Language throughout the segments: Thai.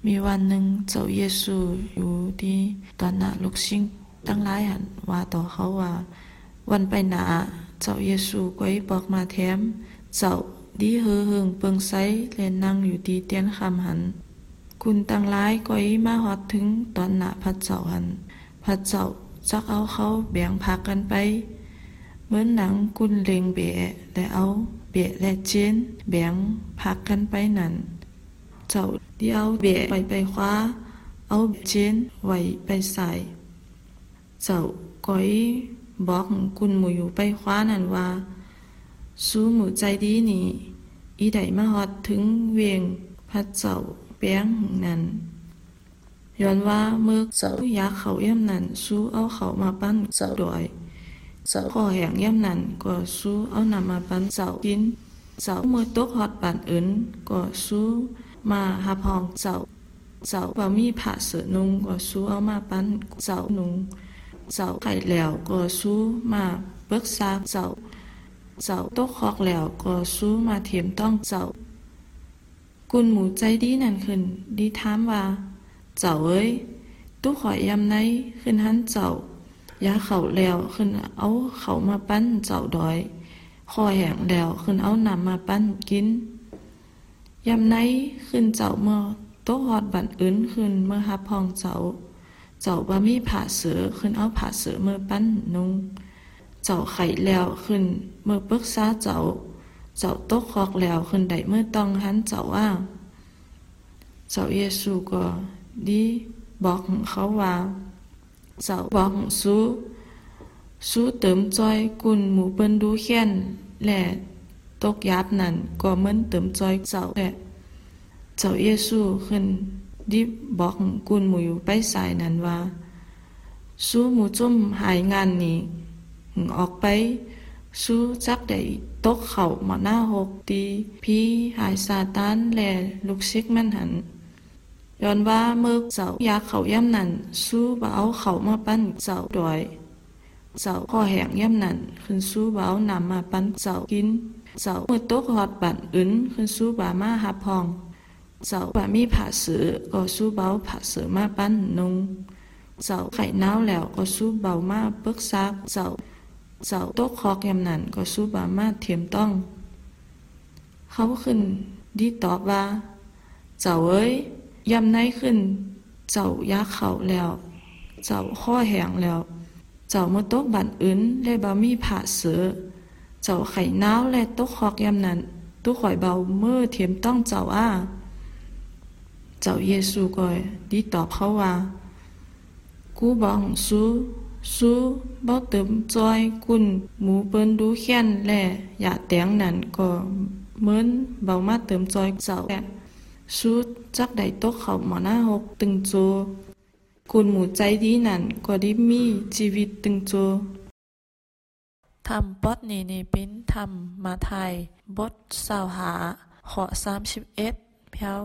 มีวันหนึ่งเจ้าเยซูอยู่ที่ตอนหน้าลูกศิษย์ตั้งหลายหันว่าต่อเขาว่าวันไปหนาเจ้าเยซูก็บอกมาแถมเจ้าดีเฮิงเปิงไซและนั่งอยู่ที่เตียนคำหันคุณตั้งหลายก็มาฮอดถึงตอนหน้าพระเจ้าหันพระเจ้าจักเอาเขาแบ่งพากันไปเหมือนหนังกุนเลงเบะและเอาเบะและเจนแบ่งพากันไปนั่นเจ้าที่เอาเบะไปคว้าเอาเจนไว้ไปใส่เจ้าก็บอกคุณหมูอยู่ไปคว้านั่นว่าสู้หมูใจดีนี่อีได้มาฮอดถึงเวียงพระเจ้าแป้งนั่นย้อนว่าเมื่อเจ้าอยากเขาย่ำนั่นสู้เอาเขามาปั้นเจ้าดอยเจ้าขอแห่งย่ำนั่นก็สู้เอานำมาปั้นเจ้ากินเจ้าเมื่อตกฮอดปานอื่นก็สู้มาหับห้องเจ้าบ่มีผ้าเสื้อนุ่งก็สู้เอามาปั้นเจ้านุ่งเจ้าไข่แล้วก็สู้มาเบิกษาเจ้าตกคอกแล้วก็สู้มาเทียมต้องเจ้ากุนหมูใจดีนั่นขึ้นดีถามว่าเจ้าเอ้ยตู้ข่อยยำไหนขึ้นหันเจ้ายาเขาแล้วขึ้นเอาเขามาปั้นเจ้าดอยคอแห้งแล้วขึ้นเอานำมาปั้นกินยำไหนขึ้นเจ้าเมื่อโต๊ะฮอดบันอื่นขึ้นเมื่อหับห้องเจ้าบ่มีผ้าเสือขึ้นเอาผ้าเสือเมื่อปั้นนุ่งเจ้าไข่แล้วขึ้นเมื่อปรึกษาเจ้าตกคอกแล้วขึ้นได้เมื่อต้องหันเจ้าว่าเจ้าเยซูก็ดีบอกเขาว่าเจ้าบอกสู้เติมจอยกุนหมูเปิ้นดูแค้นและตกยับนั่นก็เหมือนเติมจอยเจ้าแหละเจ้าเยซูขึ้นดีบอกกุนหมูอยู่ไปสายนั้นว่าสู้หมูจุ่มหายงานนี้ออกไปสู้จักได้ตกเขาหมอหน้าหกตีพี่หายซาตานและลูกศิษย์มันหันย้อนว่าเมื่อเจ้าอยากเขาย่ำนั่นสู้บ่เอาเขามาปั้นเจ้าดอยเจ้าข้อแหงย่ำนั่นขึ้นสู้บ่เอานำมาปั้นเจ้ากินเจ้าเมื่อตกหอดบั่นอื่นขึ้นสู้บ่ามาหับพองเจ้าบ่มีผ้าเสือก็สู้บ่เอาผ้าเสือมาปั้นนุ่งเจ้าไข่หนาวแล้วก็สู้เบามาปรึกษาเจ้าโต๊ะคอกยำนั่นก็สู้บามาเทียมต้องเขาขึ้นดีตอบว่าเจ้าเอ้ยยำไหนขึ้นเจ้ายักเขาแล้วเจ้าข้อแหงแล้วเจ้าเมื่อโต๊ะบันอื่นและบามีผ้าเสือเจ้าไข่หนาวและโต๊ะคอกยำนั่นตู้ข่อยเบาเมื่อเทียมต้องเจ้าเจ้าเยซูก็ดีตอบเขาว่ากูบอกสู้บ่เติมจอยกุนหมูเปิ้นดูแค้นและอย่าแตงนั่นก็เหมือนเบามาเติมจอยเจ้าแหละสู้จักได้ตกเขาหมอหน้าหกตึงโจกุนหมูใจดีนั่นก็ได้มีชีวิตตึงโจทำบทนี้ในเป็นทำมาไทยบทสาวหาข้อ31แถว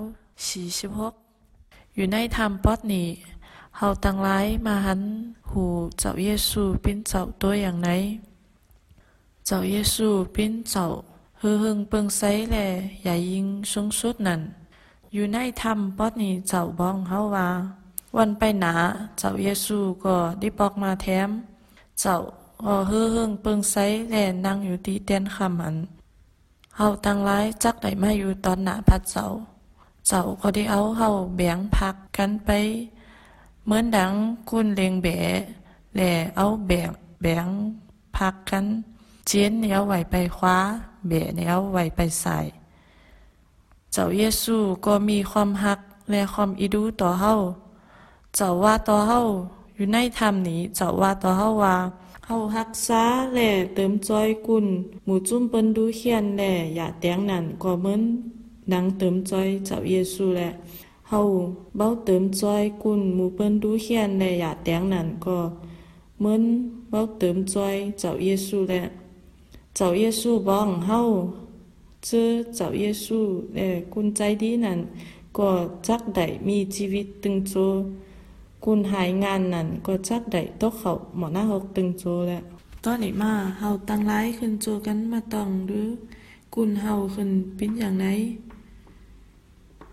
46อยู่ในทำบทนี้เฮาตั้งหลายมาหันหูเจ้าเยซูเป็นเจ้าตัวอย่างไหนเจ้าเยซูเป็นเจ้าเฮิงเปิงไซแลใหญ่ยิ่งสูงสุดนั่นอยู่ในธรรมบทนี้เจ้าบอกเฮาว่าวันไปหนาเจ้าเยซูก็ได้บอกมาแถมเจ้าก็เฮิงเปิงไซแลนั่งอยู่ที่เตียนคำหันเฮาตั้งหลายจักได้มาอยู่ตอนหน้าพระเจ้าก็ได้เอาเฮาแบ่งพักกันไปเหมือนดังคุณเลงแบะและเอาแบ่งพักกันเจนเนี่ยเอาไว้ไปคว้าแบะเนี่ยเอาไว้ไปใส่เจ้าเยซูก็มีความฮักและความอิดูต่อเฮาเจ้าว่าต่อเฮาอยู่ในธรรมนี้เจ้าว่าต่อเฮาว่าเฮารักษาและเติมจอยกุนหมู่จุ่มเปิ้นดูเขียนและอย่าแตงนั่นก็เหมือนดังเติมจอยเจ้าเยซูแหละเฮาเบ้าเติมจอยกุนหมู่เปิ้นดูเขียนและอย่าแตงนั่นก็เหมือนเบ้าเติมจอยเจ้าเยซูแหละเจ้าเยซูบอกเฮาเจ้าเยซูและกุนใจดีนั่นก็จักได้มีชีวิตตึงโจกุนหายงานนั่นก็จักได้ตกเขาหมอหน้าหกตึงโจแหละตอนนี้มาเฮาตั้งหลายขึ้นโจกันมาต้องหรือกุนเฮาขึ้นเป็นอย่างไหน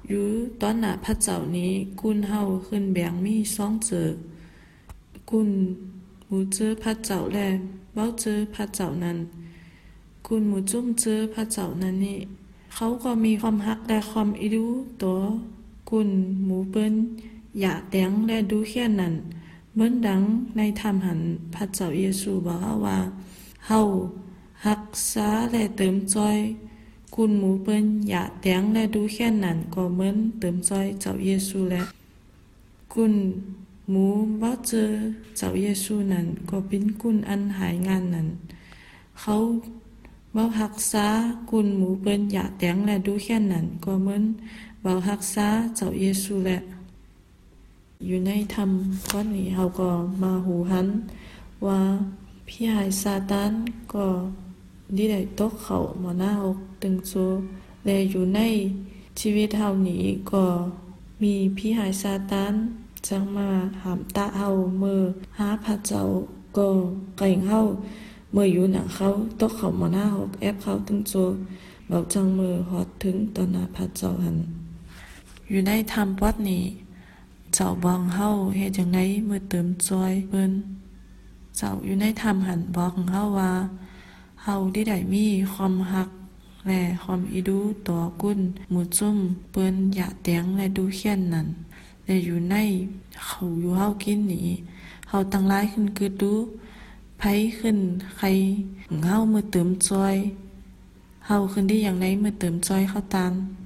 อยู่ตอนหน้าพระเจ้านี้กุนเฮาขึ้นแบ่งมี2เจอกุนหมู่เจอพระเจ้าและเว้าเจอพระเจ้านั้นกุนหมู่จุ้มเจอพระเจ้านั้นนี่เขาก็มีความฮักและความอิดูตัวกุนหมู่เปิ้นอย่าแตงและดูแค่นั้นเหมือนดังในธรรมหันพระเจ้าเยซูบอกว่าเฮารักษาและเติมจอยกุนหมู่เปิ้นอย่าแตงและดูแค่นั้นก็เหมือนเติมจอยเจ้าเยซูและกุนหมู่ว่าเจอเจ้าเยซูนั้นก็เป็นกุนอันหายงานนั้นเขาเว้ารักษากุนหมู่เปิ้นอย่าแตงและดูแค่นั้นก็เหมือนเว้ารักษาเจ้าเยซูและอยู่ในธรรมข้อนี้เฮาก็มาหูหันว่าพี่หายซาตานก็ได้ตกเข้าหม้อหน้าอกตึงโซและอยู่ในชีวิตเฮานี้ก็มีพี่หายซาตานจังมาหามตาเฮาเมื่อหาพระเจ้าก็เก่งเฮาเมื่ออยู่หนังเขาตกเข้าหม้อหน้าอกแอบเขาตึงโซเบาจังมือฮอดถึงต่อหน้าพระเจ้าหันอยู่ในธรรมวัดนี้เจ้าบอกเฮาเฮ็ดจังได๋เมื่อเติมจอยเพิ่นเจ้าอยู่ในธรรมหันบอกเฮาว่าเฮาได้มีความฮักและความอิดูต่อกุนหมู่จุ้มเปิ้นอย่าแตงและดูเขียนนั้นและอยู่ในเขาอยู่เฮากินนี้เฮาตั้งหลายขึ้นคือดูไผขึ้นใครเฮาเมื่อเติมจอยเฮาขึ้นได้อย่างไรเมื่อเติมจอยเข้าตาม